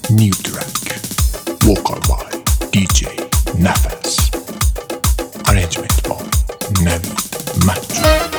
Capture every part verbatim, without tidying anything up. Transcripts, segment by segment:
New track. Vocal by D J Nefes. Arrangement by Navi Matthew.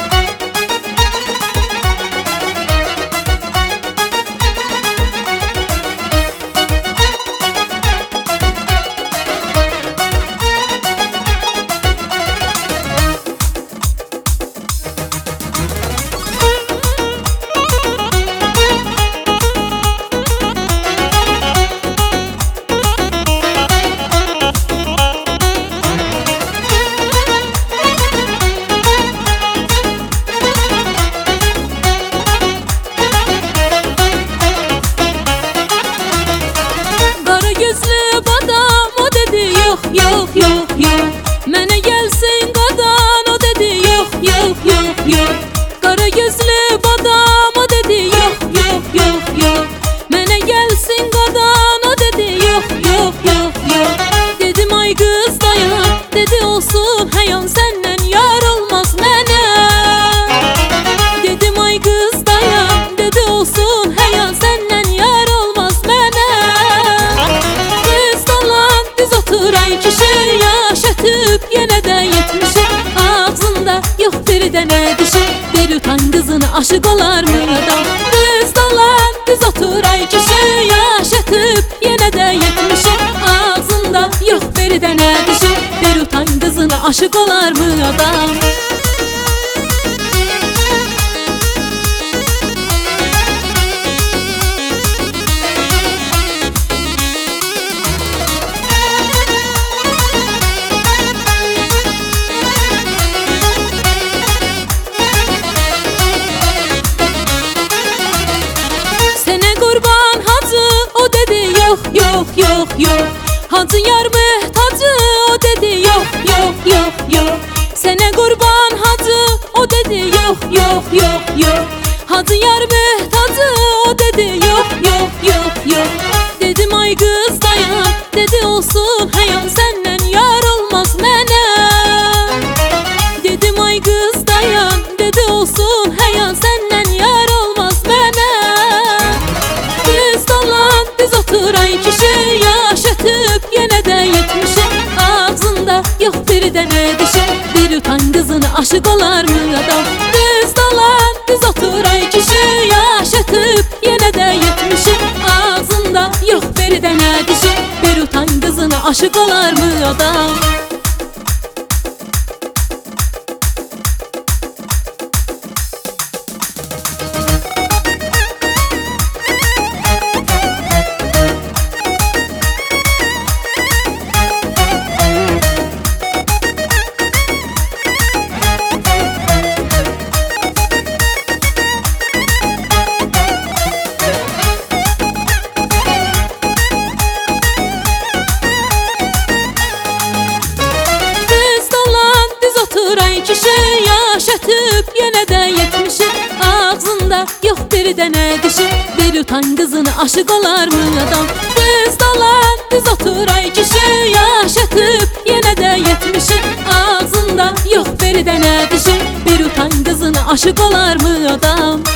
Yok yok yok, mənə gəlsin qadan, o dedi yok yok yok yok. Qara gözlü badam, o dedi yok yok yok yok. Mənə gəlsin qadan, o dedi yok yok yok yok. Dedim ay qız dayan, dedi olsun həyan, səndən yar olmaz mənə. Dedim ay qız dayan, dedi olsun həyan, səndən yar olmaz mənə. Qız dalan düz otur ay kişi, yaşatıp yenə də yetmişim. Ağzında yox bir dənə dişi, bir utan qızın aşık olar mı adam? Qız dalan düz otur ay kişi, yaşatıp yenə də yetmişim. Ağzında yox bir dənə dişi, bir utan qızın aşık olar mı adam? Yok yok yok yok, Hacı yar mühtacı, o dedi yok yok yok yok. Sene kurban hacı, o dedi yok yok yok yok. Hacı yar mühtacı, o dedi yok yok yok yok. Dedim ay kız dayan, dedi olsun həyan, səndən yar olmaz mənə. Dedim ay kız dayan, dedi olsun həyan, səndən yar olmaz mənə. Düz dalan düz otur ay kişi, yaşatıp yenə də yetmişim. Ağzında yox bir dənə dişi, bir utan qızın aşık olar mı adam? Düz dalan düz otur ay kişi, yaşatıp yenə də yetmişim. Ağzında yox bir dənə dişi, bir utan qızın aşık olar mı adam? Ay kişi, yaşatıp yenə də yetmişim. Ağzında yox bir dənə dişi, bir utan qızın aşık olar mı adam? Düz dalan düz otur ay kişi, yaşatıp yenə də yetmişim. Ağzında yox bir dənə dişi, bir utan qızın aşık olar mı adam?